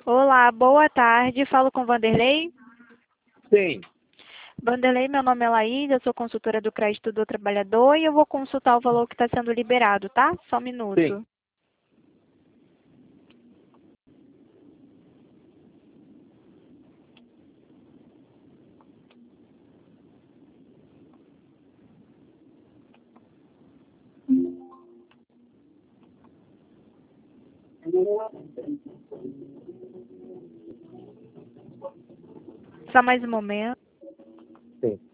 Olá, boa tarde. Falo com Vanderlei. Sim, Vanderlei, meu nome é Laís, eu sou consultora do Crédito do Trabalhador e eu vou consultar o valor que está sendo liberado, tá? Só um sim. minuto. Só mais um momento. Sim.